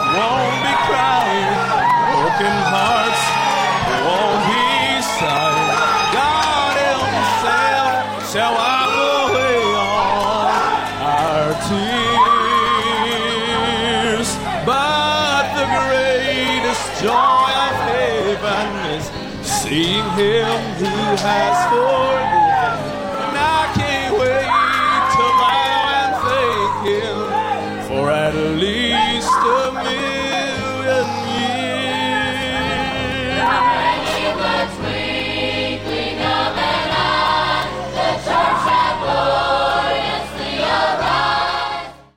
won't be crying, broken hearts won't be sighing. God himself shall wipe away all our tears. But the greatest joy of heaven is seeing him who has forgiven